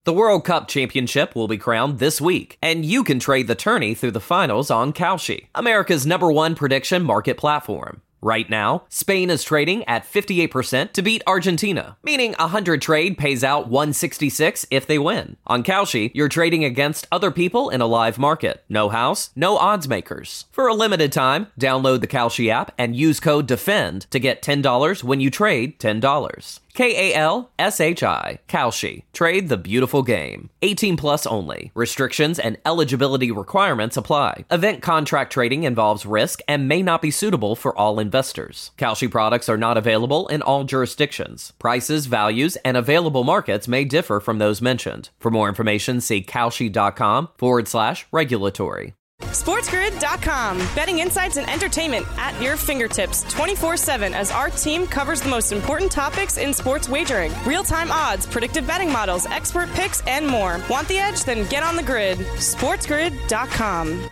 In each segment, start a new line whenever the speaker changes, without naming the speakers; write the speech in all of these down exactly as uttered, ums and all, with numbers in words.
The World Cup Championship will be crowned this week, and you can trade the tourney through the finals on Kalshi, America's number one prediction market platform. Right now, Spain is trading at fifty-eight percent to beat Argentina, meaning a one hundred trade pays out one sixty-six if they win. On Kalshi, you're trading against other people in a live market. No house, no odds makers. For a limited time, download the Kalshi app and use code DEFEND to get ten dollars when you trade ten dollars. K A L S H I, Kalshi. Trade the beautiful game. eighteen plus only. Restrictions and eligibility requirements apply. Event contract trading involves risk and may not be suitable for all investors. Kalshi products are not available in all jurisdictions. Prices, values, and available markets may differ from those mentioned. For more information, see Kalshi.com forward slash regulatory.
SportsGrid dot com. Betting insights and entertainment at your fingertips twenty-four seven as our team covers the most important topics in sports wagering. Real-time odds, predictive betting models, expert picks, and more. Want the edge? Then get on the grid. SportsGrid dot com.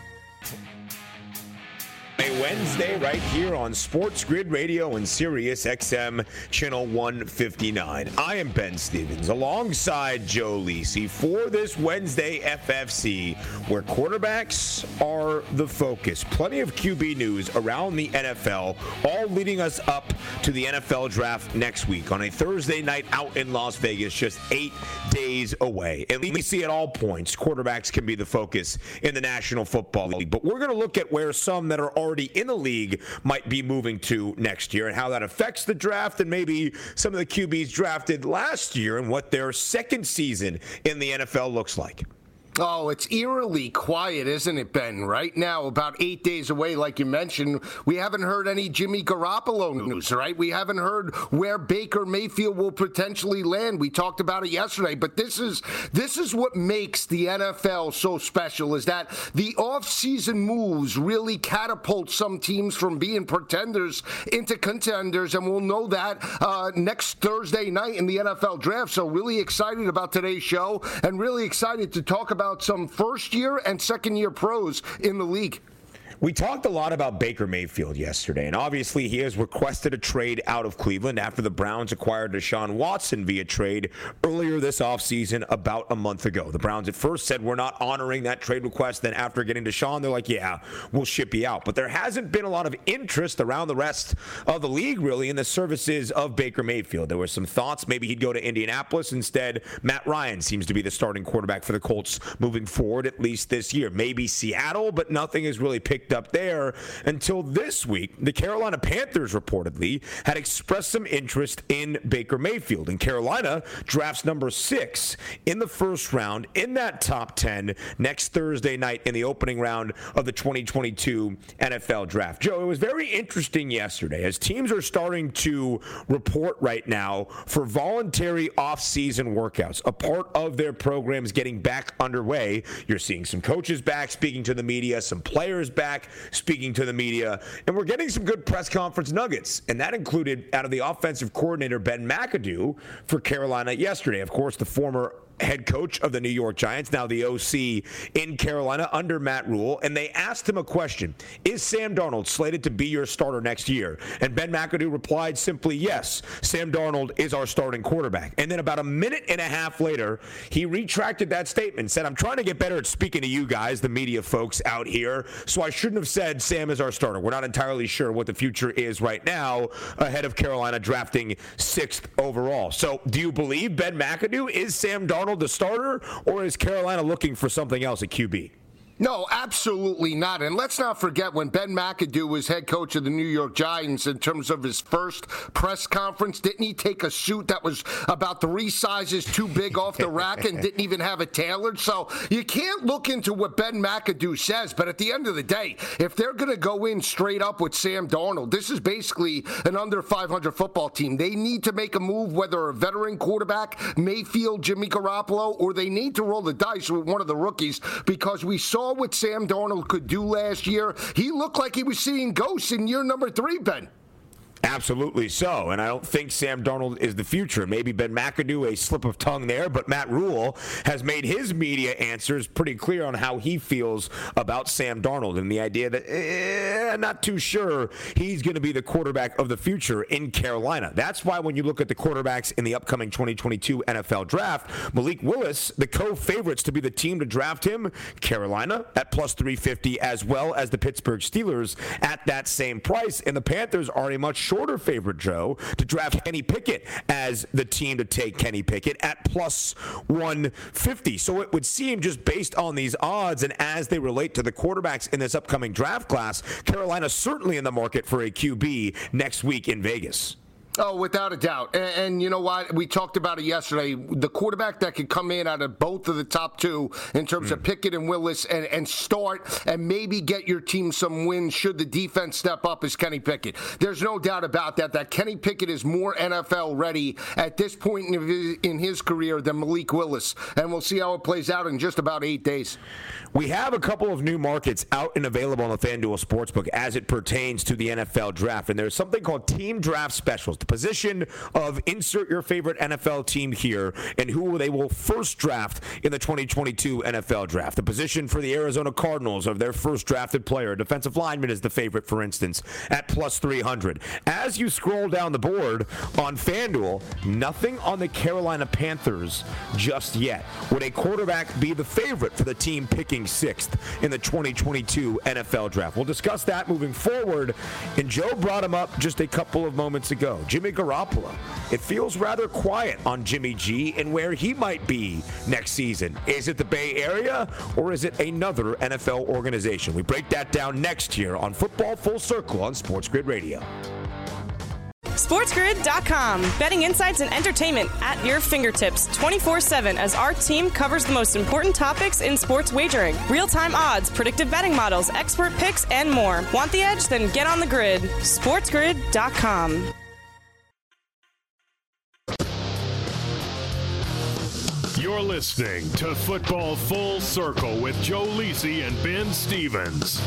A Wednesday right here on Sports Grid Radio and Sirius X M Channel one fifty-nine. I am Ben Stevens alongside Joe Lisi for this Wednesday F F C, where quarterbacks are the focus. Plenty of Q B news around the N F L, all leading us up to the N F L draft next week on a Thursday night out in Las Vegas, just eight days away. At least we see at all points quarterbacks can be the focus in the National Football League. But we're going to look at where some that are already in the league might be moving to next year and how that affects the draft and maybe some of the Q Bs drafted last year and what their second season in the N F L looks like.
Oh, it's eerily quiet, isn't it, Ben? Right now, about eight days away, like you mentioned, we haven't heard any Jimmy Garoppolo news, right? We haven't heard where Baker Mayfield will potentially land. We talked about it yesterday, but this is this is what makes the N F L so special, is that the off-season moves really catapult some teams from being pretenders into contenders, and we'll know that uh, next Thursday night in the N F L draft. So really excited about today's show and really excited to talk about some first-year and second-year pros in the league.
We talked a lot about Baker Mayfield yesterday, and obviously he has requested a trade out of Cleveland after the Browns acquired Deshaun Watson via trade earlier this offseason about a month ago. The Browns at first said, we're not honoring that trade request. Then after getting Deshaun, they're like, yeah, we'll ship you out. But there hasn't been a lot of interest around the rest of the league, really, in the services of Baker Mayfield. There were some thoughts maybe he'd go to Indianapolis. Instead, Matt Ryan seems to be the starting quarterback for the Colts moving forward, at least this year. Maybe Seattle, but nothing has really picked up there until this week. The Carolina Panthers reportedly had expressed some interest in Baker Mayfield, and Carolina drafts number six in the first round in that top ten next Thursday night in the opening round of the twenty twenty-two N F L draft. Joe, it was very interesting yesterday as teams are starting to report right now for voluntary off-season workouts, a part of their programs getting back underway. You're seeing some coaches back speaking to the media, some players back speaking to the media, and we're getting some good press conference nuggets, and that included out of the offensive coordinator Ben McAdoo for Carolina yesterday. Of course, the former head coach of the New York Giants, now the O C in Carolina under Matt Rule, and they asked him a question. Is Sam Darnold slated to be your starter next year? And Ben McAdoo replied simply, yes, Sam Darnold is our starting quarterback. And then about a minute and a half later, he retracted that statement and said, I'm trying to get better at speaking to you guys, the media folks out here, so I shouldn't have said Sam is our starter. We're not entirely sure what the future is right now ahead of Carolina drafting sixth overall. So do you believe Ben McAdoo is Sam Darnold the starter, or is Carolina looking for something else at Q B?
No, absolutely not. And let's not forget when Ben McAdoo was head coach of the New York Giants, in terms of his first press conference, didn't he take a suit that was about three sizes too big off the rack and didn't even have it tailored? So you can't look into what Ben McAdoo says, but at the end of the day, if they're going to go in straight up with Sam Darnold, this is basically an under five hundred football team. They need to make a move, whether a veteran quarterback, Mayfield, Jimmy Garoppolo, or they need to roll the dice with one of the rookies, because we saw what Sam Darnold could do last year. He looked like he was seeing ghosts in year number three, Ben.
Absolutely so, and I don't think Sam Darnold is the future. Maybe Ben McAdoo, a slip of tongue there, but Matt Rule has made his media answers pretty clear on how he feels about Sam Darnold and the idea that, eh, not too sure he's going to be the quarterback of the future in Carolina. That's why when you look at the quarterbacks in the upcoming twenty twenty-two N F L draft, Malik Willis, the co-favorites to be the team to draft him, Carolina at plus three fifty, as well as the Pittsburgh Steelers at that same price, and the Panthers are a much shorter favorite, Joe, to draft Kenny Pickett as the team to take Kenny Pickett at plus one fifty. So it would seem, just based on these odds and as they relate to the quarterbacks in this upcoming draft class, Carolina certainly in the market for a Q B next week in Vegas.
Oh, without a doubt. And, and you know what? We talked about it yesterday. The quarterback that could come in out of both of the top two in terms mm. of Pickett and Willis and, and start and maybe get your team some wins should the defense step up is Kenny Pickett. There's no doubt about that, that Kenny Pickett is more N F L ready at this point in his, in his career than Malik Willis. And we'll see how it plays out in just about eight days.
We have a couple of new markets out and available on the FanDuel Sportsbook as it pertains to the N F L draft. And there's something called Team Draft Specials, the position of insert your favorite N F L team here and who they will first draft in the twenty twenty-two N F L draft. The position for the Arizona Cardinals of their first drafted player, defensive lineman, is the favorite, for instance, at plus three hundred. As you scroll down the board on FanDuel, nothing on the Carolina Panthers just yet. Would a quarterback be the favorite for the team picking sixth in the twenty twenty-two N F L draft? We'll discuss that moving forward, and Joe brought him up just a couple of moments ago. Jimmy Garoppolo. It feels rather quiet on Jimmy G and where he might be next season. Is it the Bay Area or is it another N F L organization? We break that down next year on Football Full Circle on Sports Grid Radio.
SportsGrid dot com. Betting insights and entertainment at your fingertips twenty-four seven as our team covers the most important topics in sports wagering. Real-time odds, predictive betting models, expert picks, and more. Want the edge? Then get on the grid. SportsGrid dot com.
You're listening to Football Full Circle with Joe Lisi and Ben Stevens.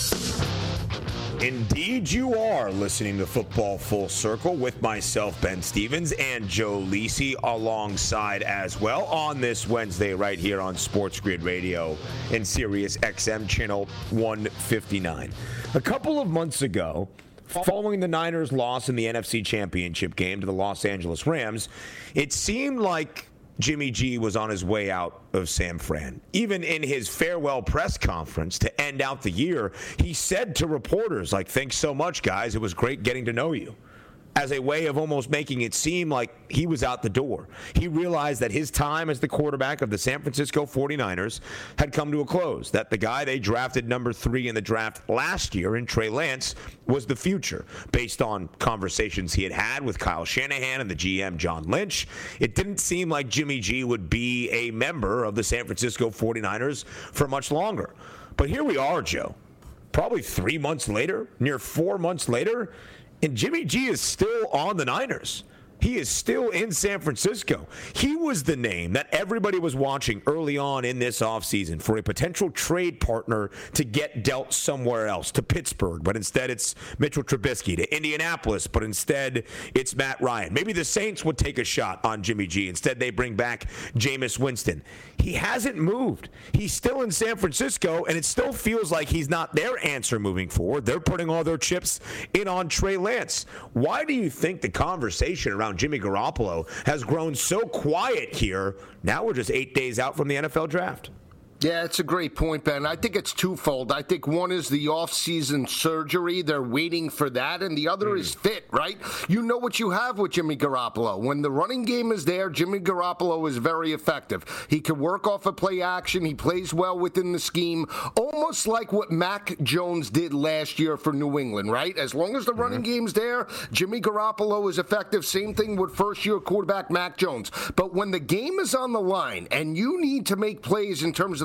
Indeed, you are listening to Football Full Circle with myself, Ben Stevens, and Joe Lisi alongside as well on this Wednesday right here on Sports Grid Radio and Sirius X M channel one fifty-nine. A couple of months ago, following the Niners' loss in the N F C Championship game to the Los Angeles Rams, it seemed like Jimmy G was on his way out of San Fran. Even in his farewell press conference to end out the year, he said to reporters, like, thanks so much, guys. It was great getting to know you. As a way of almost making it seem like he was out the door. He realized that his time as the quarterback of the San Francisco forty-niners had come to a close, that the guy they drafted number three in the draft last year in Trey Lance was the future. Based on conversations he had had with Kyle Shanahan and the G M John Lynch, it didn't seem like Jimmy G would be a member of the San Francisco forty-niners for much longer. But here we are, Joe. Probably three months later, near four months later, and Jimmy G is still on the Niners. He is still in San Francisco. He was the name that everybody was watching early on in this offseason for a potential trade partner to get dealt somewhere else, to Pittsburgh, but instead it's Mitchell Trubisky, to Indianapolis, but instead it's Matt Ryan. Maybe the Saints would take a shot on Jimmy G. Instead they bring back Jameis Winston. He hasn't moved. He's still in San Francisco, and it still feels like he's not their answer moving forward. They're putting all their chips in on Trey Lance. Why do you think the conversation around Jimmy Garoppolo has grown so quiet here? Now we're just eight days out from the N F L draft.
Yeah, it's a great point, Ben. I think it's twofold. I think one is the off-season surgery. They're waiting for that. And the other mm. is fit, right? You know what you have with Jimmy Garoppolo. When the running game is there, Jimmy Garoppolo is very effective. He can work off a play action. He plays well within the scheme, almost like what Mac Jones did last year for New England, right? As long as the mm-hmm. running game's there, Jimmy Garoppolo is effective. Same thing with first-year quarterback Mac Jones. But when the game is on the line and you need to make plays in terms of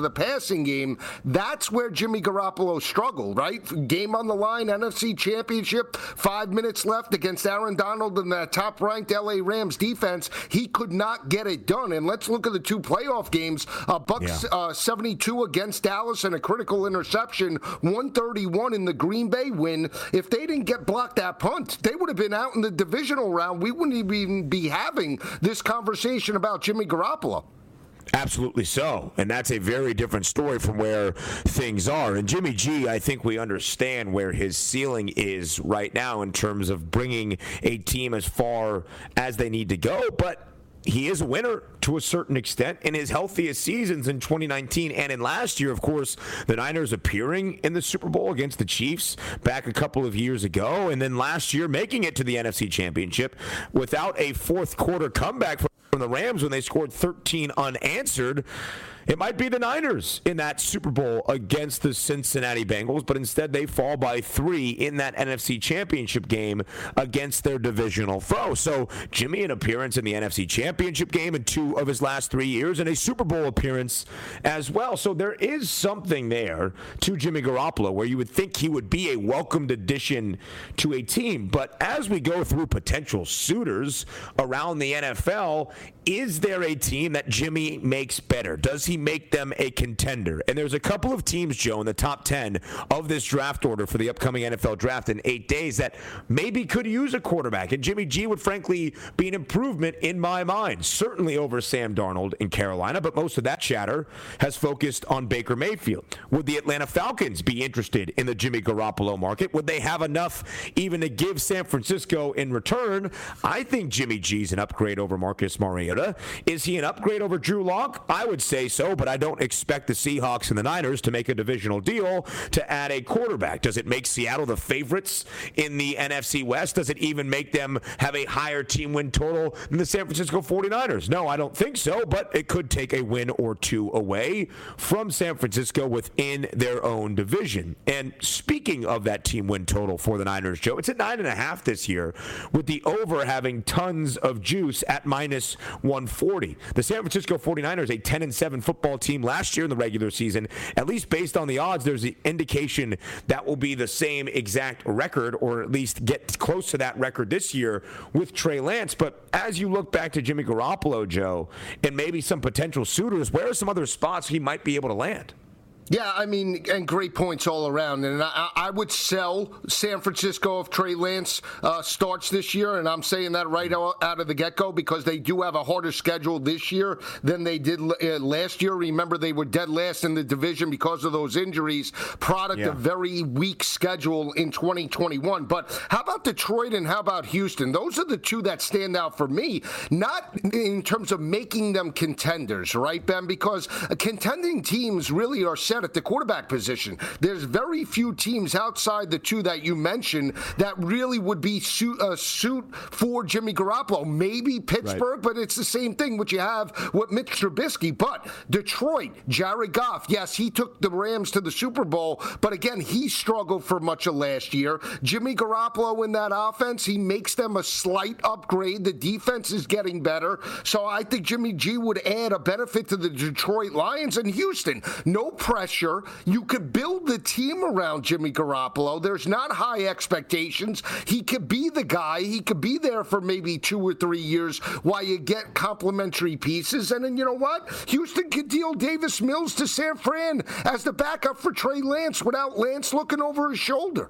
the passing game. That's where Jimmy Garoppolo struggled, right? Game on the line, N F C Championship, five minutes left against Aaron Donald and that top-ranked L A Rams defense. He could not get it done. And let's look at the two playoff games. Uh, Bucks yeah. uh, seventy-two against Dallas and a critical interception, one thirty-one in the Green Bay win. If they didn't get blocked that punt, they would have been out in the divisional round. We wouldn't even be having this conversation about Jimmy Garoppolo.
Absolutely so. And that's a very different story from where things are. And Jimmy G, I think we understand where his ceiling is right now in terms of bringing a team as far as they need to go. But he is a winner to a certain extent. In his healthiest seasons in twenty nineteen and in last year, of course, the Niners appearing in the Super Bowl against the Chiefs back a couple of years ago, and then last year making it to the N F C Championship without a fourth quarter comeback from the Rams when they scored thirteen unanswered. It might be the Niners in that Super Bowl against the Cincinnati Bengals, but instead they fall by three in that N F C Championship game against their divisional foe. So Jimmy, an appearance in the N F C Championship game in two of his last three years, and a Super Bowl appearance as well. So there is something there to Jimmy Garoppolo where you would think he would be a welcomed addition to a team. But as we go through potential suitors around the N F L, is there a team that Jimmy makes better? Does he make them a contender? And there's a couple of teams, Joe, in the top ten of this draft order for the upcoming N F L draft in eight days that maybe could use a quarterback. And Jimmy G would frankly be an improvement in my mind, certainly over Sam Darnold in Carolina, but most of that chatter has focused on Baker Mayfield. Would the Atlanta Falcons be interested in the Jimmy Garoppolo market? Would they have enough even to give San Francisco in return? I think Jimmy G's an upgrade over Marcus Mariota. Is he an upgrade over Drew Lock? I would say so, but I don't expect the Seahawks and the Niners to make a divisional deal to add a quarterback. Does it make Seattle the favorites in the N F C West? Does it even make them have a higher team win total than the San Francisco forty-niners? No, I don't think so, but it could take a win or two away from San Francisco within their own division. And speaking of that team win total for the Niners, Joe, it's at nine and a half this year, with the over having tons of juice at minus one forty. The San Francisco forty-niners, a ten and seven football team last year in the regular season, at least based on the odds, there's an indication that will be the same exact record, or at least get close to that record this year with Trey Lance. But as you look back to Jimmy Garoppolo, Joe, and maybe some potential suitors, where are some other spots he might be able to land?
Yeah, I mean, and great points all around. And I, I would sell San Francisco if Trey Lance uh, starts this year, and I'm saying that right out of the get-go because they do have a harder schedule this year than they did uh, last year. Remember, they were dead last in the division because of those injuries, product yeah. of very weak schedule in twenty twenty-one. But how about Detroit and how about Houston? Those are the two that stand out for me, not in terms of making them contenders, right, Ben? Because contending teams really are set at the quarterback position. There's very few teams outside the two that you mentioned that really would be suit, a suit for Jimmy Garoppolo. Maybe Pittsburgh, right. But it's the same thing what you have with Mitch Trubisky. But Detroit, Jared Goff, yes, he took the Rams to the Super Bowl, but again, he struggled for much of last year. Jimmy Garoppolo in that offense, he makes them a slight upgrade. The defense is getting better. So I think Jimmy G would add a benefit to the Detroit Lions. And Houston, no pressure. You could build the team around Jimmy Garoppolo. There's not high expectations. He could be the guy. He could be there for maybe two or three years while you get complementary pieces. And then you know what? Houston could deal Davis Mills to San Fran as the backup for Trey Lance without Lance looking over his shoulder.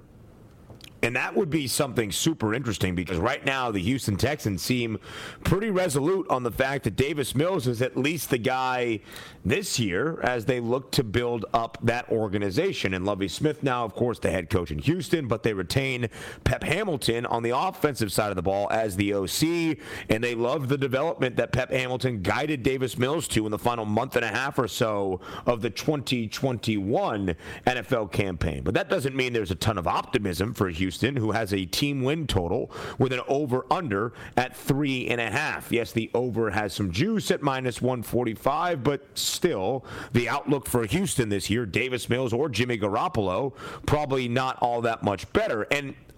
And that would be something super interesting because right now the Houston Texans seem pretty resolute on the fact that Davis Mills is at least the guy this year as they look to build up that organization. And Lovie Smith now, of course, the head coach in Houston, but they retain Pep Hamilton on the offensive side of the ball as the O C. And they love the development that Pep Hamilton guided Davis Mills to in the final month and a half or so of the twenty twenty-one N F L campaign. But that doesn't mean there's a ton of optimism for Houston, who has a team win total with an over-under at three and a half. Yes, the over has some juice at minus one forty-five, but still, the outlook for Houston this year, Davis Mills or Jimmy Garoppolo, probably not all that much better. And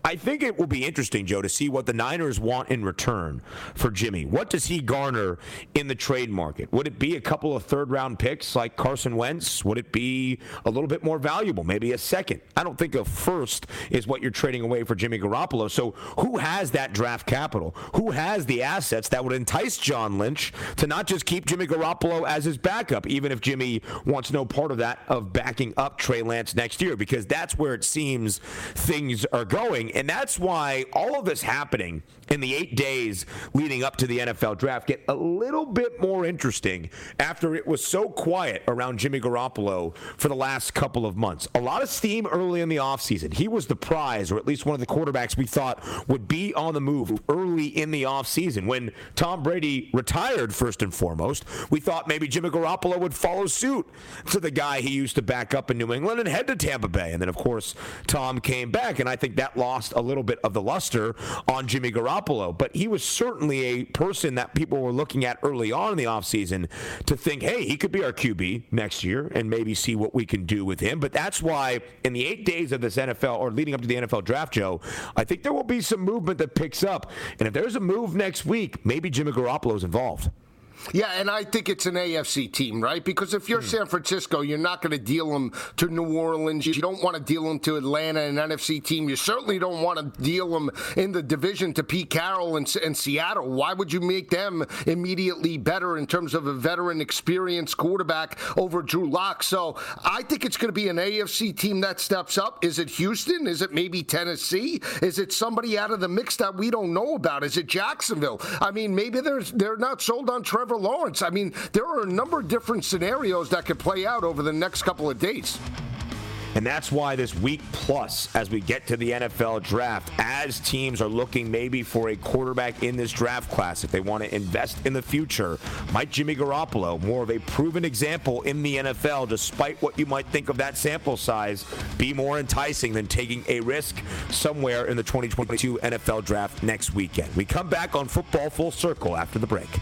I think it will be interesting, Joe, to see what the Niners want in return for Jimmy. What does he garner in the trade market? Would it be a couple of third-round picks like Carson Wentz? Would it be a little bit more valuable, maybe a second? I don't think a first is what you're trading away for Jimmy Garoppolo. So who has that draft capital? Who has the assets that would entice John Lynch to not just keep Jimmy Garoppolo as his backup, even if Jimmy wants no part of that, of backing up Trey Lance next year, because that's where it seems things are going. And that's why all of this happening in the eight days leading up to the N F L draft get a little bit more interesting after it was so quiet around Jimmy Garoppolo for the last couple of months. A lot of steam early in the offseason. He was the prize, or at least one of the quarterbacks we thought would be on the move early in the offseason. When Tom Brady retired, first and foremost, we thought maybe Jimmy Garoppolo would follow suit to the guy he used to back up in New England and head to Tampa Bay. And then, of course, Tom came back, and I think that lost a little bit of the luster on Jimmy Garoppolo. But he was certainly a person that people were looking at early on in the offseason to think, hey, he could be our Q B next year and maybe see what we can do with him. But that's why in the eight days of this N F L, or leading up to the N F L draft, Joe, I think there will be some movement that picks up. And if there's a move next week, maybe Jimmy Garoppolo's involved.
Yeah, and I think it's an A F C team, right? Because if you're mm. San Francisco, you're not going to deal them to New Orleans. You don't want to deal them to Atlanta, an N F C team. You certainly don't want to deal them in the division to Pete Carroll and, and Seattle. Why would you make them immediately better in terms of a veteran, experienced quarterback over Drew Lock? So I think it's going to be an A F C team that steps up. Is it Houston? Is it maybe Tennessee? Is it somebody out of the mix that we don't know about? Is it Jacksonville? I mean, maybe there's, they're not sold on Trevor Lawrence. I mean, there are a number of different scenarios that could play out over the next couple of days.
And that's why this week plus, as we get to the N F L draft, as teams are looking maybe for a quarterback in this draft class, if they want to invest in the future, might Jimmy Garoppolo, more of a proven example in the N F L, despite what you might think of that sample size, be more enticing than taking a risk somewhere in the twenty twenty-two N F L draft next weekend. We come back on Football Full Circle after the break.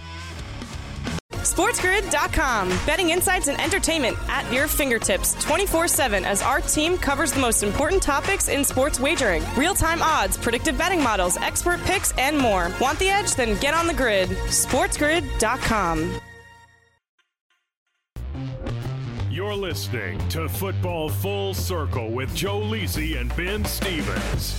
SportsGrid dot com. Betting insights and entertainment at your fingertips twenty-four seven as our team covers the most important topics in sports wagering. Real-time odds, predictive betting models, expert picks, and more. Want the edge? Then get on the grid. SportsGrid dot com.
You're listening to Football Full Circle with Joe Lisi and Ben Stevens.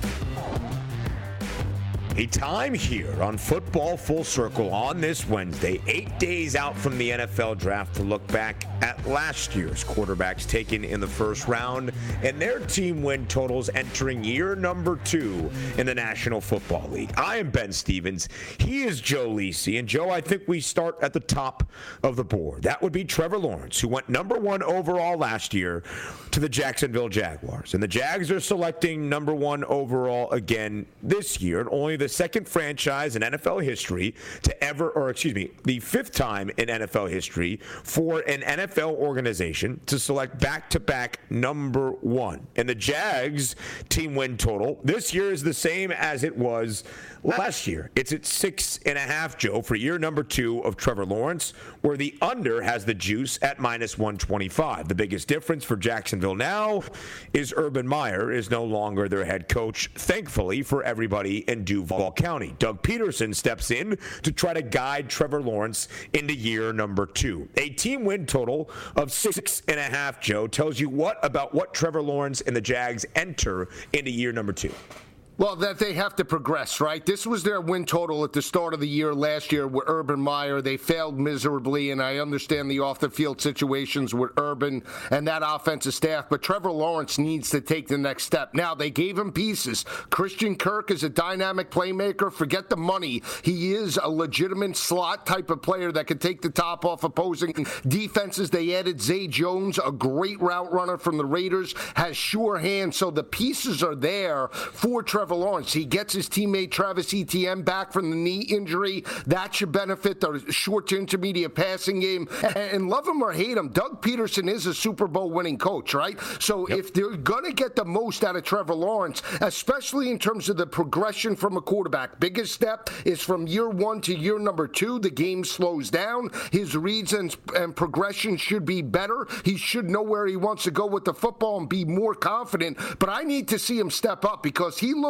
A time here on Football Full Circle on this Wednesday, eight days out from the N F L draft, to look back at last year's quarterbacks taken in the first round and their team win totals entering year number two in the National Football League. I am Ben Stevens. He is Joe Lisi. And Joe, I think we start at the top of the board. That would be Trevor Lawrence, who went number one overall last year to the Jacksonville Jaguars. And the Jags are selecting number one overall again this year, and only the the second franchise in N F L history to ever, or excuse me, the fifth time in N F L history for an N F L organization to select back-to-back number one. And the Jags team win total this year is the same as it was last year. It's at six and a half, Joe, for year number two of Trevor Lawrence, where the under has the juice at minus one twenty-five. The biggest difference for Jacksonville now is Urban Meyer is no longer their head coach, thankfully for everybody in Duval County. Doug Peterson steps in to try to guide Trevor Lawrence into year number two. A team win total of six and a half, Joe, tells you what about what Trevor Lawrence and the Jags enter into year number two?
Well, that they have to progress, right? This was their win total at the start of the year last year with Urban Meyer. They failed miserably, and I understand the off-the-field situations with Urban and that offensive staff, but Trevor Lawrence needs to take the next step. Now, they gave him pieces. Christian Kirk is a dynamic playmaker. Forget the money. He is a legitimate slot type of player that can take the top off opposing defenses. They added Zay Jones, a great route runner from the Raiders, has sure hands, so the pieces are there for Trevor Lawrence. He gets his teammate Travis Etienne back from the knee injury. That should benefit the short to intermediate passing game. And love him or hate him, Doug Peterson is a Super Bowl winning coach, right? So yep. If they're going to get the most out of Trevor Lawrence, especially in terms of the progression from a quarterback, biggest step is from year one to year number two. The game slows down. His reads and, and progression should be better. He should know where he wants to go with the football and be more confident. But I need to see him step up because he looks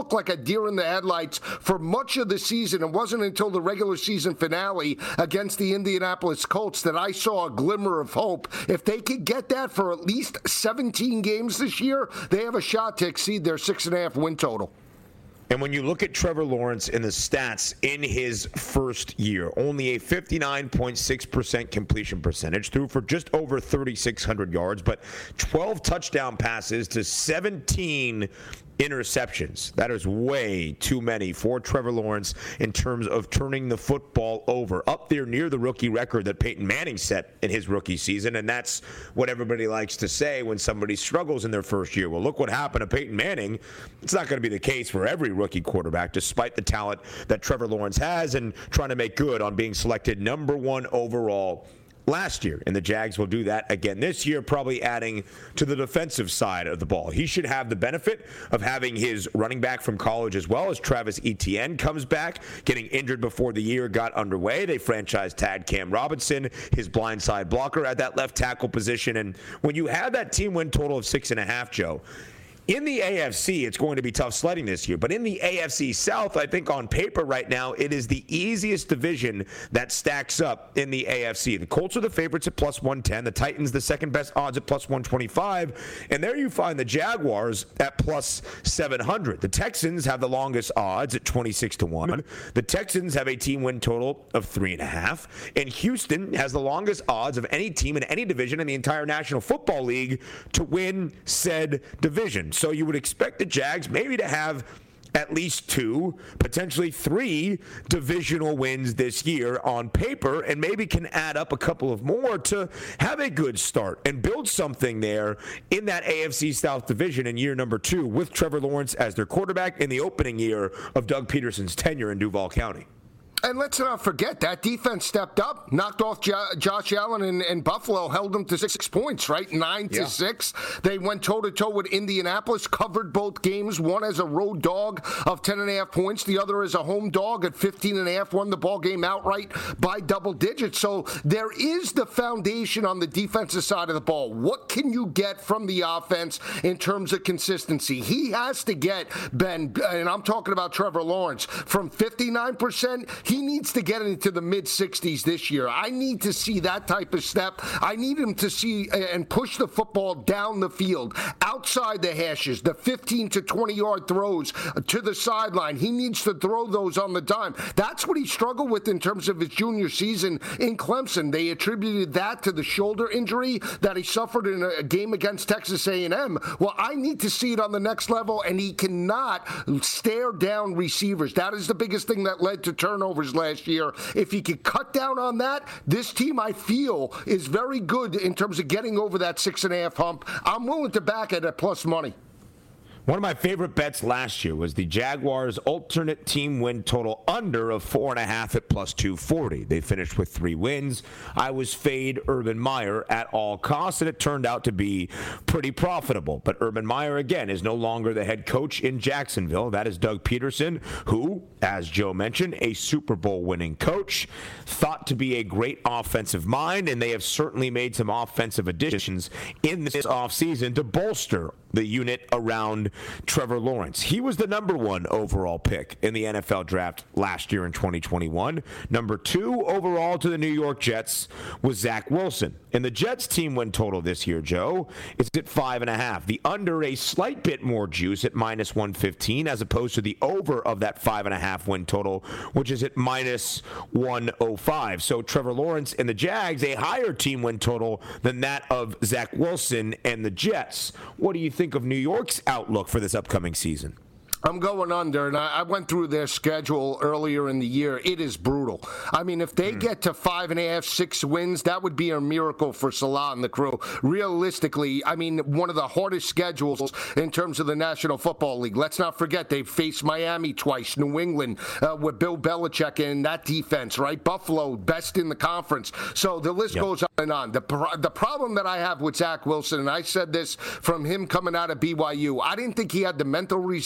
looked like a deer in the headlights for much of the season. It wasn't until the regular season finale against the Indianapolis Colts that I saw a glimmer of hope. If they could get that for at least seventeen games this year, they have a shot to exceed their six and a half win total.
And when you look at Trevor Lawrence and the stats in his first year, only a fifty-nine point six percent completion percentage, threw for just over thirty-six hundred yards, but twelve touchdown passes to seventeen interceptions. That is way too many for Trevor Lawrence in terms of turning the football over. Up there near the rookie record that Peyton Manning set in his rookie season, and that's what everybody likes to say when somebody struggles in their first year. Well, look what happened to Peyton Manning. It's not going to be the case for every rookie quarterback, despite the talent that Trevor Lawrence has and trying to make good on being selected number one overall last year, and the Jags will do that again this year, probably adding to the defensive side of the ball. He should have the benefit of having his running back from college as well, as Travis Etienne comes back, getting injured before the year got underway. They franchise tagged Cam Robinson, his blindside blocker, at that left tackle position. And when you have that team win total of six and a half, Joe, in the A F C, it's going to be tough sledding this year. But in the A F C South, I think on paper right now, it is the easiest division that stacks up in the A F C. The Colts are the favorites at plus one ten. The Titans, the second best odds at plus one twenty-five. And there you find the Jaguars at plus seven hundred. The Texans have the longest odds at twenty-six to one. The Texans have a team win total of three and a half. And Houston has the longest odds of any team in any division in the entire National Football League to win said division. So you would expect the Jags maybe to have at least two, potentially three divisional wins this year on paper, and maybe can add up a couple of more to have a good start and build something there in that A F C South division in year number two with Trevor Lawrence as their quarterback in the opening year of Doug Peterson's tenure in Duval County.
And let's not forget, that defense stepped up, knocked off jo- Josh Allen, and, and Buffalo held them to six points, right? Nine to yeah. six. They went toe-to-toe with Indianapolis, covered both games, one as a road dog of ten and a half points, the other as a home dog at fifteen and a half, won the ball game outright by double digits. So there is the foundation on the defensive side of the ball. What can you get from the offense in terms of consistency? He has to get, Ben, and I'm talking about Trevor Lawrence, from fifty-nine percent, he needs to get into the mid-sixties this year. I need to see that type of step. I need him to see and push the football down the field, outside the hashes, the fifteen to twenty-yard throws to the sideline. He needs to throw those on the dime. That's what he struggled with in terms of his junior season in Clemson. They attributed that to the shoulder injury that he suffered in a game against Texas A and M. Well, I need to see it on the next level, and he cannot stare down receivers. That is the biggest thing that led to turnovers last year. If he could cut down on that, this team, I feel, is very good in terms of getting over that six and a half hump. I'm willing to back it at plus money.
One of my favorite bets last year was the Jaguars' alternate team win total under of four and a half at plus two forty. They finished with three wins. I was fade Urban Meyer at all costs, and it turned out to be pretty profitable. But Urban Meyer, again, is no longer the head coach in Jacksonville. That is Doug Peterson, who, as Joe mentioned, a Super Bowl winning coach, thought to be a great offensive mind, and they have certainly made some offensive additions in this offseason to bolster the unit around Trevor Lawrence. He was the number one overall pick in the N F L draft last year in twenty twenty-one. Number two overall to the New York Jets was Zach Wilson. And the Jets team win total this year, Joe, is at five and a half. The under a slight bit more juice at minus one fifteen, as opposed to the over of that five and a half win total, which is at minus one oh five. So Trevor Lawrence and the Jags, a higher team win total than that of Zach Wilson and the Jets. What do you think of New York's outlook for this upcoming season?
I'm going under, and I went through their schedule earlier in the year. It is brutal. I mean, if they mm. get to five and a half, six wins, that would be a miracle for Salah and the crew. Realistically, I mean, one of the hardest schedules in terms of the National Football League. Let's not forget, they've faced Miami twice, New England uh, with Bill Belichick and that defense, right? Buffalo, best in the conference. So the list yep. goes on and on. The, the problem that I have with Zach Wilson, and I said this from him coming out of B Y U, I didn't think he had the mental resolve.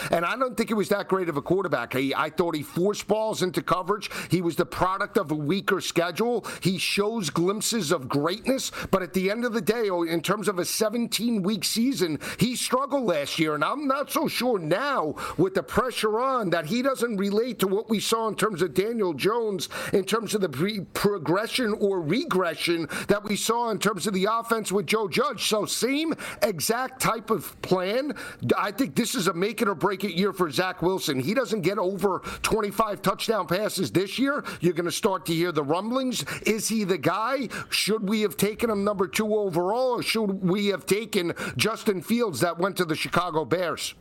and I don't think he was that great of a quarterback. He, I thought he forced balls into coverage. He was the product of a weaker schedule. He shows glimpses of greatness, but at the end of the day, in terms of a seventeen-week season, he struggled last year, and I'm not so sure now with the pressure on that he doesn't relate to what we saw in terms of Daniel Jones, in terms of the pre- progression or regression that we saw in terms of the offense with Joe Judge. So same exact type of plan. I think this is a make it or break it year for Zach Wilson. He doesn't get over twenty-five touchdown passes this year. You're going to start to hear the rumblings. Is he the guy? Should we have taken him number two overall, or should we have taken Justin Fields that went to the Chicago Bears?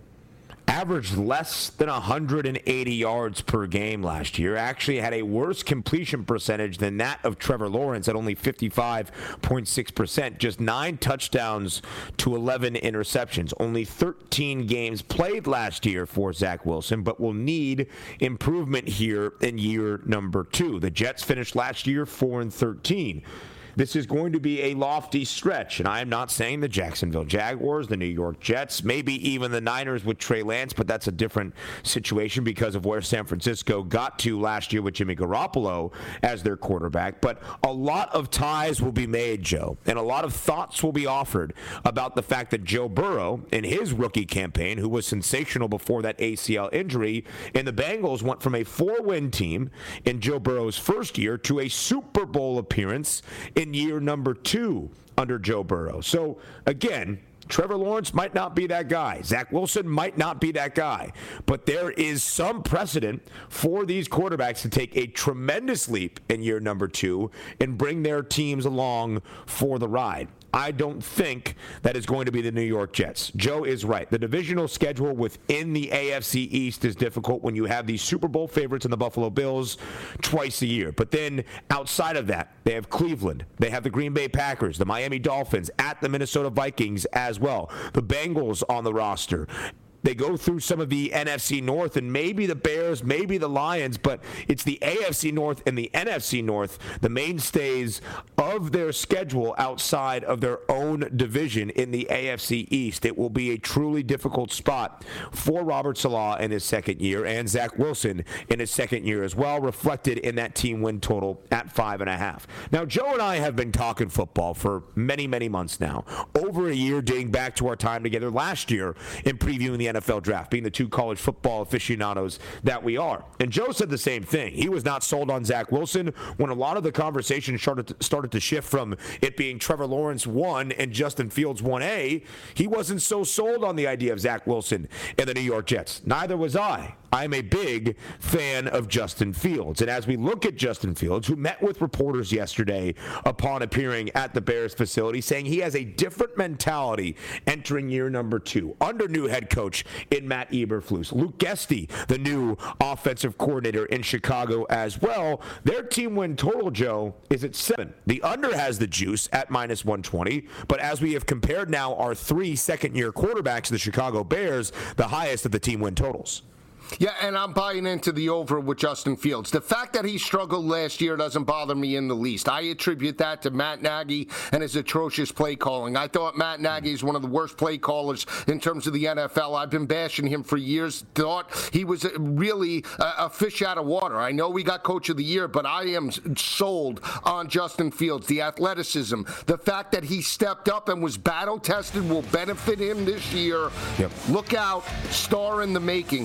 Averaged less than one hundred eighty yards per game last year. Actually had a worse completion percentage than that of Trevor Lawrence at only fifty-five point six percent. Just nine touchdowns to eleven interceptions. Only thirteen games played last year for Zach Wilson, but will need improvement here in year number two. The Jets finished last year four and thirteen. This is going to be a lofty stretch, and I am not saying the Jacksonville Jaguars, the New York Jets, maybe even the Niners with Trey Lance, but that's a different situation because of where San Francisco got to last year with Jimmy Garoppolo as their quarterback. But a lot of ties will be made, Joe, and a lot of thoughts will be offered about the fact that Joe Burrow, in his rookie campaign, who was sensational before that A C L injury, and the Bengals went from a four-win team in Joe Burrow's first year to a Super Bowl appearance in year number two under Joe Burrow. So, again, Trevor Lawrence might not be that guy. Zach Wilson might not be that guy. But there is some precedent for these quarterbacks to take a tremendous leap in year number two and bring their teams along for the ride. I don't think that is going to be the New York Jets. Joe is right. The divisional schedule within the A F C East is difficult when you have these Super Bowl favorites in the Buffalo Bills twice a year. But then outside of that, they have Cleveland. They have the Green Bay Packers, the Miami Dolphins, at the Minnesota Vikings as well. The Bengals on the roster. They go through some of the N F C North and maybe the Bears, maybe the Lions, but it's the A F C North and the N F C North, the mainstays of their schedule outside of their own division in the A F C East. It will be a truly difficult spot for Robert Saleh in his second year and Zach Wilson in his second year as well, reflected in that team win total at five and a half. Now, Joe and I have been talking football for many, many months now, over a year dating back to our time together last year in previewing the N F L draft, being the two college football aficionados that we are. And Joe said the same thing. He was not sold on Zach Wilson when a lot of the conversation started to, started to shift from it being Trevor Lawrence one and Justin Fields one A. He wasn't so sold on the idea of Zach Wilson and the New York Jets. Neither was I. I'm a big fan of Justin Fields. And as we look at Justin Fields, who met with reporters yesterday upon appearing at the Bears facility, saying he has a different mentality entering year number two under new head coach in Matt Eberflus. Luke Gesty, the new offensive coordinator in Chicago as well. Their team win total, Joe, is at seven. The under has the juice at minus one twenty. But as we have compared now our three second-year quarterbacks, the Chicago Bears, the highest of the team win totals.
Yeah, and I'm buying into the over with Justin Fields. The fact that he struggled last year doesn't bother me in the least. I attribute that to Matt Nagy and his atrocious play calling. I thought Matt Nagy is one of the worst play callers in terms of the N F L. I've been bashing him for years. Thought he was really a, a fish out of water. I know we got Coach of the Year, but I am sold on Justin Fields. The athleticism, the fact that he stepped up and was battle-tested will benefit him this year.
Yep.
Look out, star in the making.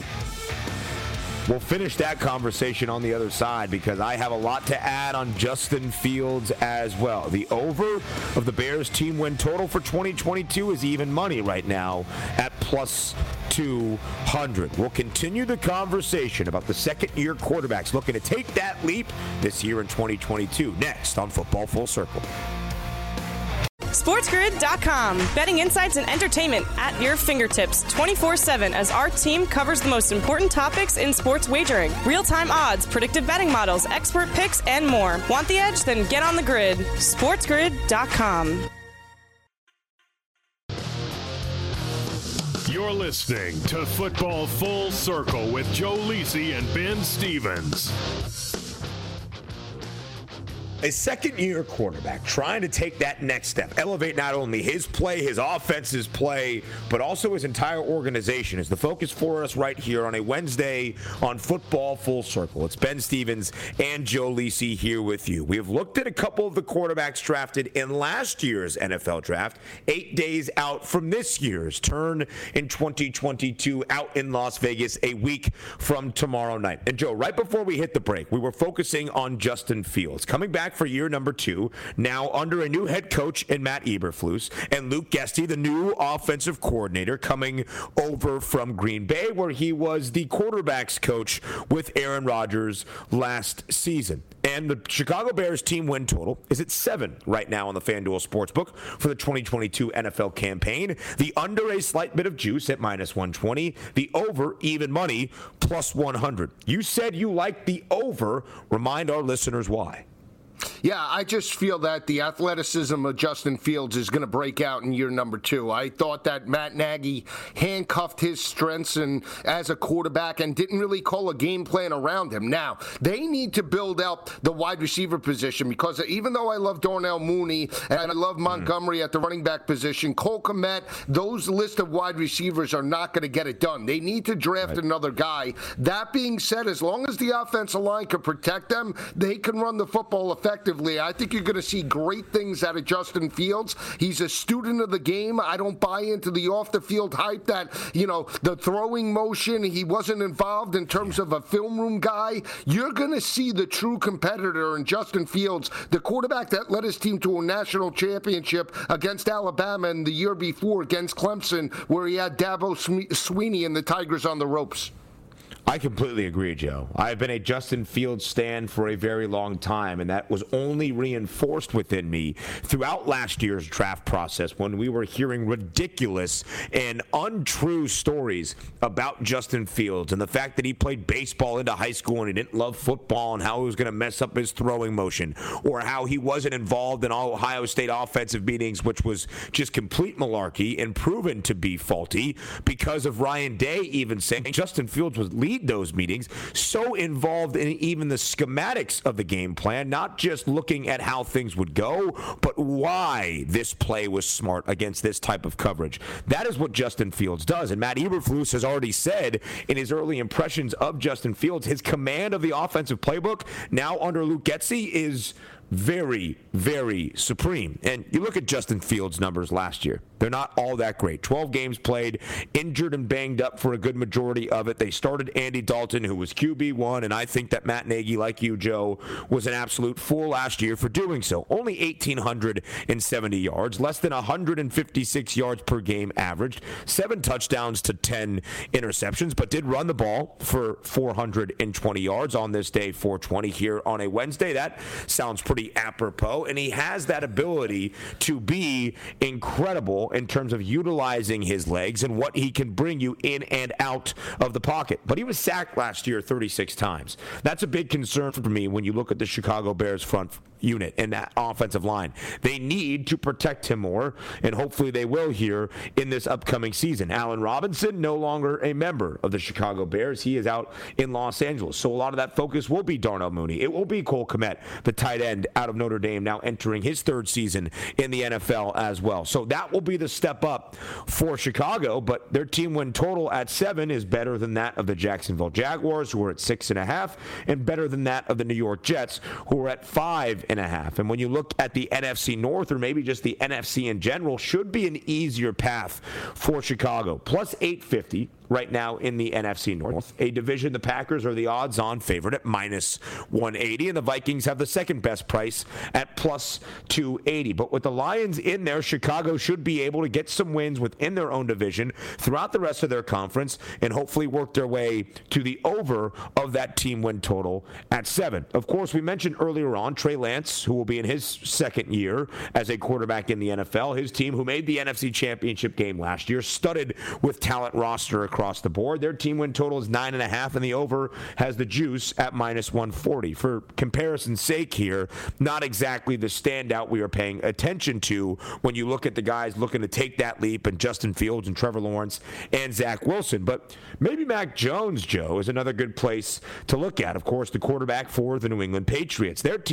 We'll finish that conversation on the other side because I have a lot to add on Justin Fields as well. The over of the Bears team win total for twenty twenty-two is even money right now at plus two hundred. We'll continue the conversation about the second-year quarterbacks looking to take that leap this year in twenty twenty-two. Next on Football Full Circle.
SportsGrid dot com. Betting insights and entertainment at your fingertips twenty-four seven as our team covers the most important topics in sports wagering. Real-time odds, predictive betting models, expert picks, and more. Want the edge? Then get on the grid. SportsGrid dot com.
You're listening to Football Full Circle with Joe Lisi and Ben Stevens.
A second-year quarterback trying to take that next step, elevate not only his play, his offense's play, but also his entire organization is the focus for us right here on a Wednesday on Football Full Circle. It's Ben Stevens and Joe Lisi here with you. We have looked at a couple of the quarterbacks drafted in last year's N F L draft, eight days out from this year's turn in twenty twenty-two out in Las Vegas a week from tomorrow night. And Joe, right before we hit the break, we were focusing on Justin Fields, coming back for year number two, now under a new head coach in Matt Eberflus, and Luke Getsy, the new offensive coordinator, coming over from Green Bay, where he was the quarterback's coach with Aaron Rodgers last season. And the Chicago Bears team win total is at seven right now on the FanDuel Sportsbook for the twenty twenty-two N F L campaign. The under a slight bit of juice at minus one twenty. The over even money plus one hundred. You said you liked the over. Remind our listeners why.
Yeah, I just feel that the athleticism of Justin Fields is going to break out in year number two. I thought that Matt Nagy handcuffed his strengths and as a quarterback and didn't really call a game plan around him. Now, they need to build out the wide receiver position because even though I love Darnell Mooney and I love Montgomery mm. at the running back position, Cole Kmet, those list of wide receivers are not going to get it done. They need to draft right. another guy. That being said, as long as the offensive line can protect them, they can run the football effectively. I think you're going to see great things out of Justin Fields. He's a student of the game. I don't buy into the off-the-field hype that, you know, the throwing motion, he wasn't involved in terms of a film room guy. You're going to see the true competitor in Justin Fields, the quarterback that led his team to a national championship against Alabama and the year before against Clemson, where he had Dabo Swinney and the Tigers on the ropes.
I completely agree, Joe. I've been a Justin Fields stan for a very long time, and that was only reinforced within me throughout last year's draft process when we were hearing ridiculous and untrue stories about Justin Fields and the fact that he played baseball into high school and he didn't love football and how he was going to mess up his throwing motion, or how he wasn't involved in Ohio State offensive meetings, which was just complete malarkey and proven to be faulty because of Ryan Day even saying Justin Fields was leading those meetings, so involved in even the schematics of the game plan, not just looking at how things would go, but why this play was smart against this type of coverage. That is what Justin Fields does, and Matt Eberflus has already said in his early impressions of Justin Fields, his command of the offensive playbook now under Luke Getsy is very, very supreme. And you look at Justin Fields' numbers last year. They're not all that great. twelve games played, injured and banged up for a good majority of it. They started Andy Dalton, who was Q B one, and I think that Matt Nagy, like you, Joe, was an absolute fool last year for doing so. Only one thousand eight hundred seventy yards, less than one hundred fifty-six yards per game averaged, seven touchdowns to ten interceptions, but did run the ball for four hundred twenty yards on this day, four twenty here on a Wednesday. That sounds pretty apropos, and he has that ability to be incredible in terms of utilizing his legs and what he can bring you in and out of the pocket. But he was sacked last year thirty-six times. That's a big concern for me when you look at the Chicago Bears front unit and that offensive line. They need to protect him more, and hopefully they will here in this upcoming season. Allen Robinson, no longer a member of the Chicago Bears. He is out in Los Angeles. So a lot of that focus will be Darnell Mooney. It will be Cole Kmet, the tight end out of Notre Dame, now entering his third season in the N F L as well. So that will be the step up for Chicago, but their team win total at seven is better than that of the Jacksonville Jaguars, who are at six and a half, and better than that of the New York Jets, who are at five and a half. And when you look at the N F C North, or maybe just the N F C in general, should be an easier path for Chicago. Plus eight fifty right now in the N F C North. A division, the Packers are the odds-on favorite at minus one eighty, and the Vikings have the second best price at plus two eighty. But with the Lions in there, Chicago should be able to get some wins within their own division throughout the rest of their conference and hopefully work their way to the over of that team win total at seven. Of course, we mentioned earlier on Trey Lance, who will be in his second year as a quarterback in the N F L. His team, who made the N F C Championship game last year, studded with talent roster across the board. Their team win total is nine and a half, and the over has the juice at minus one forty. For comparison's sake here, not exactly the standout we are paying attention to when you look at the guys looking to take that leap, and Justin Fields and Trevor Lawrence and Zach Wilson. But maybe Mac Jones, Joe, is another good place to look at. Of course, the quarterback for the New England Patriots. Their team win total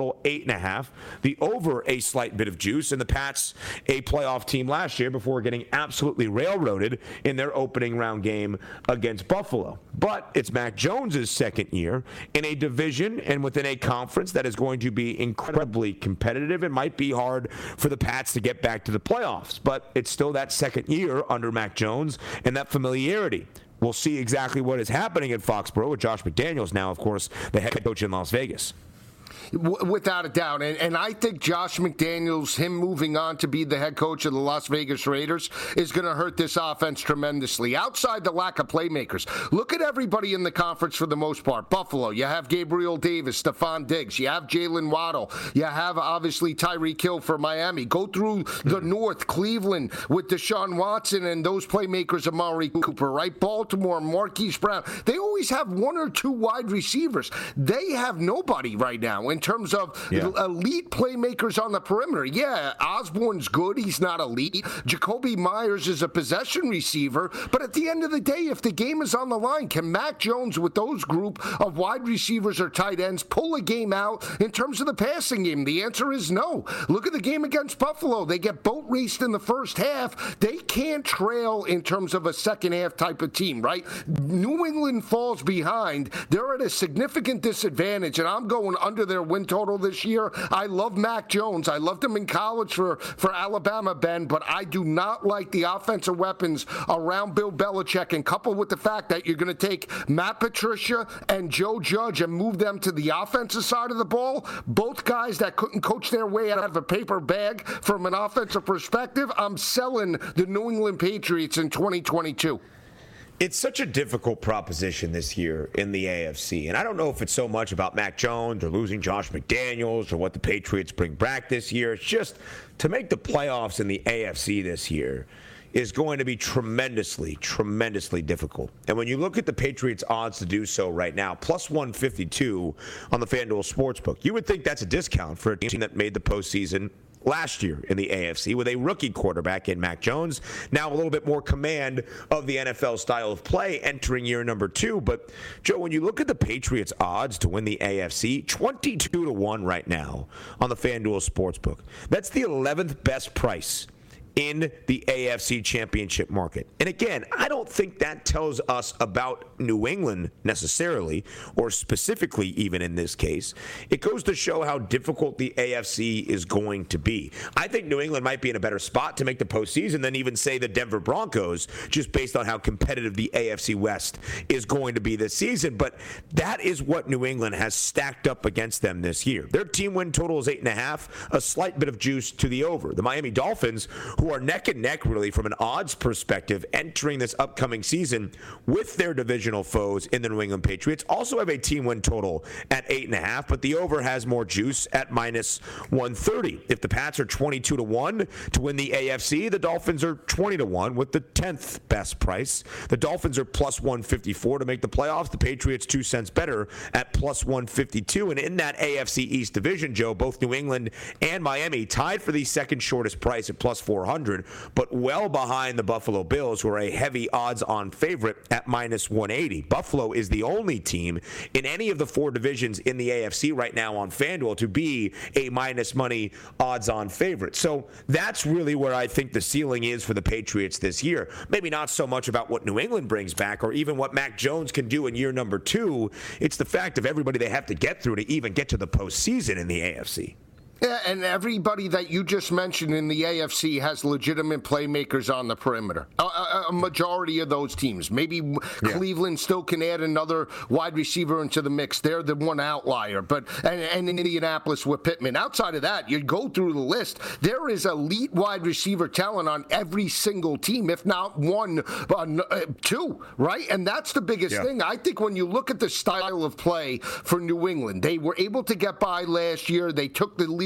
total eight and a half. The over a slight bit of juice, and the Pats a playoff team last year before getting absolutely railroaded in their opening round game against Buffalo. But it's Mac Jones's second year in a division and within a conference that is going to be incredibly competitive. It might be hard for the Pats to get back to the playoffs, but it's still that second year under Mac Jones and that familiarity. We'll see exactly what is happening at Foxborough with Josh McDaniels now, of course, the head coach in Las Vegas.
Without a doubt. And, and I think Josh McDaniels, him moving on to be the head coach of the Las Vegas Raiders, is going to hurt this offense tremendously. Outside the lack of playmakers, look at everybody in the conference for the most part. Buffalo, you have Gabriel Davis, Stephon Diggs, you have Jalen Waddle, you have obviously Tyreek Hill for Miami. Go through the North, Cleveland with Deshaun Watson and those playmakers, Amari Cooper, right? Baltimore, Marquise Brown. They always have one or two wide receivers. They have nobody right now in terms of yeah. elite playmakers on the perimeter. Yeah, Osborne's good. He's not elite. Jacoby Myers is a possession receiver. But at the end of the day, if the game is on the line, can Mac Jones with those group of wide receivers or tight ends pull a game out in terms of the passing game? The answer is no. Look at the game against Buffalo. They get boat raced in the first half. They can't trail in terms of a second half type of team, right? New England falls behind. They're at a significant disadvantage, and I'm going under their win total this year. I love Mac Jones. I loved him in college for, for Alabama, Ben, but I do not like the offensive weapons around Bill Belichick, and coupled with the fact that you're going to take Matt Patricia and Joe Judge and move them to the offensive side of the ball, both guys that couldn't coach their way out of a paper bag from an offensive perspective. I'm selling the New England Patriots in twenty twenty-two.
It's such a difficult proposition this year in the A F C. And I don't know if it's so much about Mac Jones or losing Josh McDaniels or what the Patriots bring back this year. It's just to make the playoffs in the A F C this year is going to be tremendously, tremendously difficult. And when you look at the Patriots' odds to do so right now, plus one fifty-two on the FanDuel Sportsbook, you would think that's a discount for a team that made the postseason last year in the A F C with a rookie quarterback in Mac Jones. Now a little bit more command of the N F L style of play entering year number two. But, Joe, when you look at the Patriots' odds to win the A F C, twenty-two to one right now on the FanDuel Sportsbook. That's the eleventh best price in the A F C championship market. And again, I don't think that tells us about New England necessarily, or specifically even in this case. It goes to show how difficult the A F C is going to be. I think New England might be in a better spot to make the postseason than even, say, the Denver Broncos, just based on how competitive the A F C West is going to be this season. But that is what New England has stacked up against them this year. Their team win total is eight and a half, a slight bit of juice to the over. The Miami Dolphins, who are neck and neck, really, from an odds perspective, entering this upcoming season with their divisional foes in the New England Patriots, also have a team win total at eight and a half, but the over has more juice at minus one thirty. If the Pats are twenty-two to one to win the A F C, the Dolphins are twenty to one with the tenth best price. The Dolphins are plus one fifty-four to make the playoffs. The Patriots two cents better at plus one fifty-two. And in that A F C East division, Joe, both New England and Miami tied for the second shortest price at plus four hundred, but well behind the Buffalo Bills, who are a heavy odds-on favorite at minus one eighty. Buffalo is the only team in any of the four divisions in the A F C right now on FanDuel to be a minus money odds-on favorite. So that's really where I think the ceiling is for the Patriots this year. Maybe not so much about what New England brings back or even what Mac Jones can do in year number two. It's the fact of everybody they have to get through to even get to the postseason in the A F C.
Yeah, and everybody that you just mentioned in the A F C has legitimate playmakers on the perimeter. A, a, a majority of those teams. Maybe yeah. Cleveland still can add another wide receiver into the mix. They're the one outlier. But and, and in Indianapolis with Pittman. Outside of that, you go through the list. There is elite wide receiver talent on every single team, if not one, uh, two, right? And that's the biggest yeah. thing. I think when you look at the style of play for New England, they were able to get by last year. They took the lead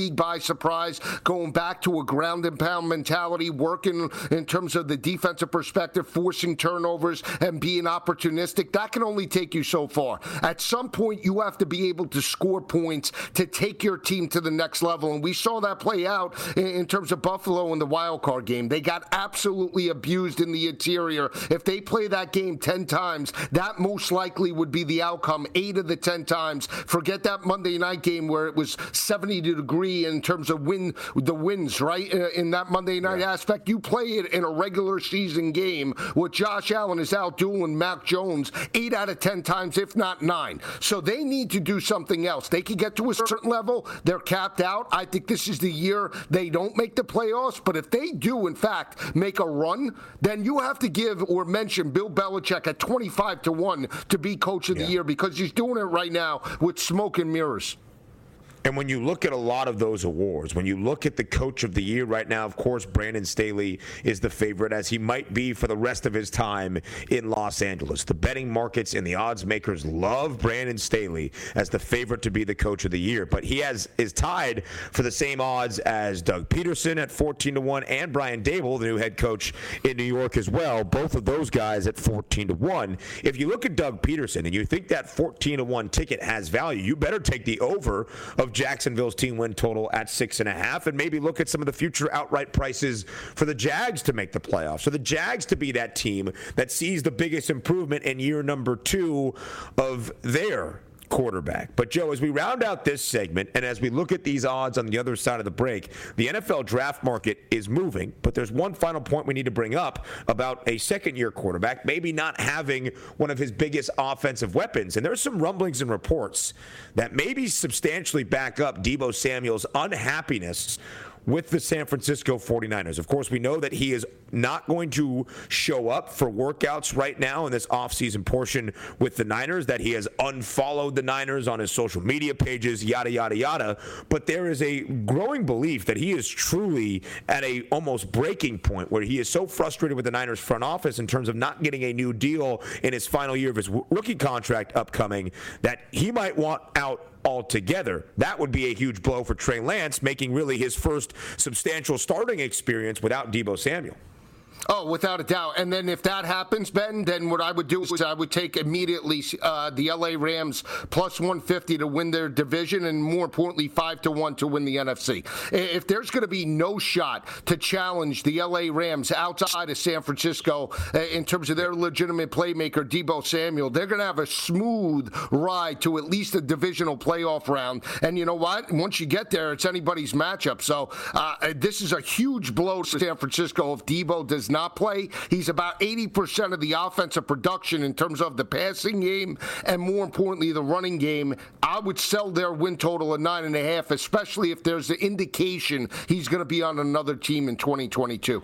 league by surprise, going back to a ground and pound mentality, working in terms of the defensive perspective, forcing turnovers and being opportunistic. That can only take you so far. At some point, you have to be able to score points to take your team to the next level. And we saw that play out in, in terms of Buffalo in the wild card game. They got absolutely abused in the interior. If they play that game ten times, that most likely would be the outcome eight of the ten times. Forget that Monday night game where it was seventy degree in terms of win, the wins, right? In, in that Monday night yeah. aspect, you play it in a regular season game with Josh Allen is out dueling Mac Jones eight out of ten times, if not nine. So they need to do something else. They can get to a certain level. They're capped out. I think this is the year they don't make the playoffs. But if they do, in fact, make a run, then you have to give or mention Bill Belichick at twenty-five to one to be coach of yeah. the year, because he's doing it right now with smoke and mirrors.
And when you look at a lot of those awards, when you look at the coach of the year right now, of course, Brandon Staley is the favorite, as he might be for the rest of his time in Los Angeles. The betting markets and the odds makers love Brandon Staley as the favorite to be the coach of the year. But he has is tied for the same odds as Doug Peterson at fourteen to one and Brian Daboll, the new head coach in New York as well. Both of those guys at fourteen to one. If you look at Doug Peterson and you think that fourteen to one ticket has value, you better take the over of Jacksonville's team win total at six and a half, and maybe look at some of the future outright prices for the Jags to make the playoffs. So the Jags to be that team that sees the biggest improvement in year number two of their quarterback. But, Joe, as we round out this segment and as we look at these odds on the other side of the break, the N F L draft market is moving, but there's one final point we need to bring up about a second-year quarterback maybe not having one of his biggest offensive weapons. And there's some rumblings and reports that maybe substantially back up Deebo Samuel's unhappiness with the San Francisco forty-niners. Of course, we know that he is not going to show up for workouts right now in this offseason portion with the Niners, that he has unfollowed the Niners on his social media pages, yada, yada, yada. But there is a growing belief that he is truly at a almost breaking point where he is so frustrated with the Niners front office in terms of not getting a new deal in his final year of his rookie contract upcoming that he might want out altogether. That would be a huge blow for Trey Lance, making really his first substantial starting experience without Deebo Samuel.
Oh, without a doubt. And then if that happens, Ben, then what I would do is I would take immediately uh, the L A Rams plus one fifty to win their division, and more importantly, five to one to win the N F C. If there's going to be no shot to challenge the L A Rams outside of San Francisco uh, in terms of their legitimate playmaker, Deebo Samuel, they're going to have a smooth ride to at least a divisional playoff round. And you know what? Once you get there, it's anybody's matchup. So uh, this is a huge blow to San Francisco if Deebo does not play. He's about eighty percent of the offensive production in terms of the passing game and, more importantly, the running game. I would sell their win total at nine and a half, especially if there's an indication he's going to be on another team in twenty twenty-two.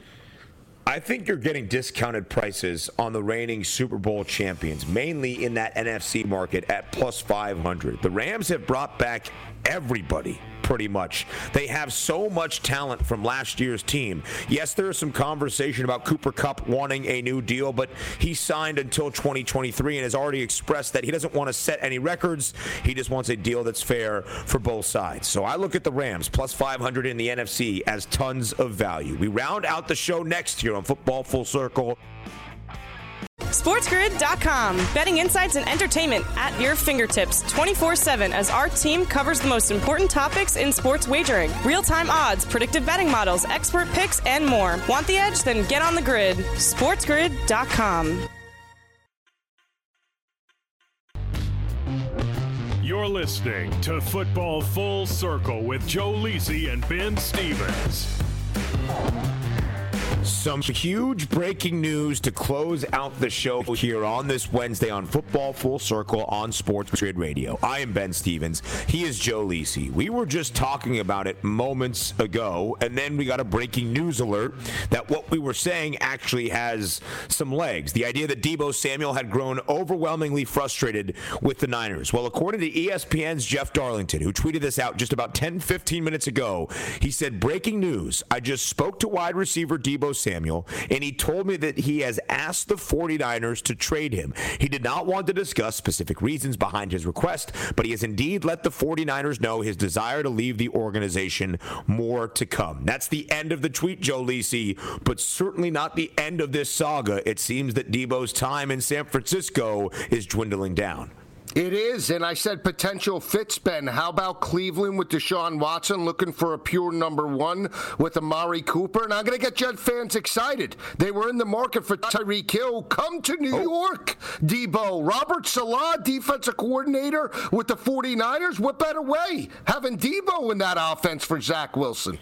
I think you're getting discounted prices on the reigning Super Bowl champions, mainly in that N F C market at plus five hundred. The Rams have brought back everybody, pretty much. They have so much talent from last year's team. Yes, there is some conversation about Cooper Kupp wanting a new deal, but he signed until twenty twenty-three and has already expressed that he doesn't want to set any records. He just wants a deal that's fair for both sides. So I look at the Rams, plus five hundred in the N F C, as tons of value. We round out the show next here on Football Full Circle.
SportsGrid dot com. Betting insights and entertainment at your fingertips twenty-four seven as our team covers the most important topics in sports wagering. Real-time odds, predictive betting models, expert picks, and more. Want the edge? Then get on the grid. SportsGrid dot com.
You're listening to Football Full Circle with Joe Lisi and Ben Stevens.
Some huge breaking news to close out the show here on this Wednesday on Football Full Circle on Sports Grid Radio. I am Ben Stevens. He is Joe Lisi. We were just talking about it moments ago, and then we got a breaking news alert that what we were saying actually has some legs. The idea that Deebo Samuel had grown overwhelmingly frustrated with the Niners. Well, according to E S P N's Jeff Darlington, who tweeted this out just about ten, fifteen minutes ago, he said, breaking news, I just spoke to wide receiver Deebo Deebo Samuel, and he told me that he has asked the 49ers to trade him. He did not want to discuss specific reasons behind his request, but he has indeed let the 49ers know his desire to leave the organization. More to come. That's the end of the tweet, Joe Lisi, but certainly not the end of this saga. It seems that Deebo's time in San Francisco is dwindling down.
It is, and I said potential fits, Ben. How about Cleveland with Deshaun Watson looking for a pure number one with Amari Cooper? And I'm going to get Jet fans excited. They were in the market for Tyreek Hill. Come to New oh. York, Deebo. Robert Saleh, defensive coordinator with the 49ers. What better way? Having Deebo in that offense for Zach Wilson.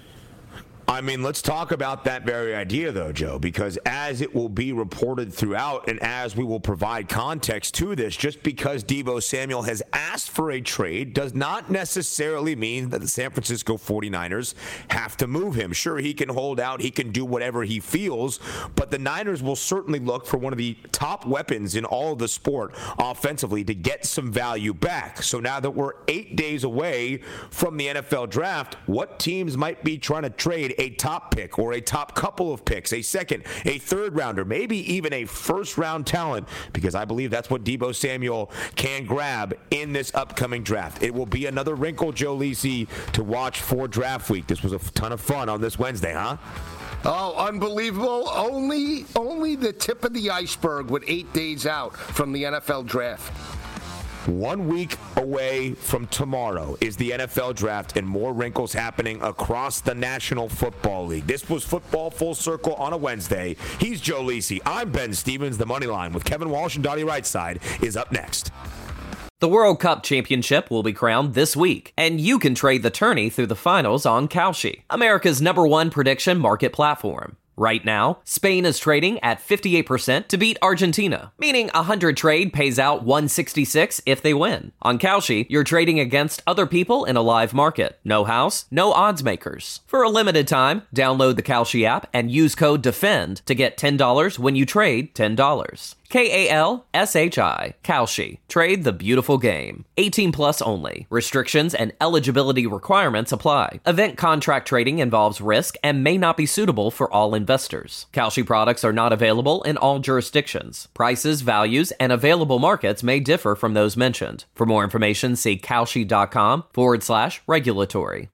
I mean, let's talk about that very idea, though, Joe, because as it will be reported throughout and as we will provide context to this, just because Deebo Samuel has asked for a trade does not necessarily mean that the San Francisco 49ers have to move him. Sure, he can hold out, he can do whatever he feels, but the Niners will certainly look for one of the top weapons in all of the sport offensively to get some value back. So now that we're eight days away from the N F L draft, what teams might be trying to trade a top pick or a top couple of picks, a second, a third rounder, maybe even a first round talent, because I believe that's what Deebo Samuel can grab in this upcoming draft. It will be another wrinkle, Joe Lisi, to watch for draft week. This was a ton of fun on this Wednesday, huh?
Oh, unbelievable. Only, only the tip of the iceberg with eight days out from the N F L draft.
One week away from tomorrow is the N F L draft, and more wrinkles happening across the National Football League. This was Football Full Circle on a Wednesday. He's Joe Lisi. I'm Ben Stevens. The Money Line with Kevin Walsh and Dottie Rightside is up next.
The World Cup Championship will be crowned this week, and you can trade the tourney through the finals on Kalshi, America's number one prediction market platform. Right now, Spain is trading at fifty-eight percent to beat Argentina, meaning one hundred trade pays out one sixty-six if they win. On Kalshi, you're trading against other people in a live market. No house, no odds makers. For a limited time, download the Kalshi app and use code DEFEND to get ten dollars when you trade ten dollars. K A L S H I, Kalshi. Trade the beautiful game. eighteen plus only. Restrictions and eligibility requirements apply. Event contract trading involves risk and may not be suitable for all investors. Kalshi products are not available in all jurisdictions. Prices, values, and available markets may differ from those mentioned. For more information, see Kalshi.com forward slash regulatory.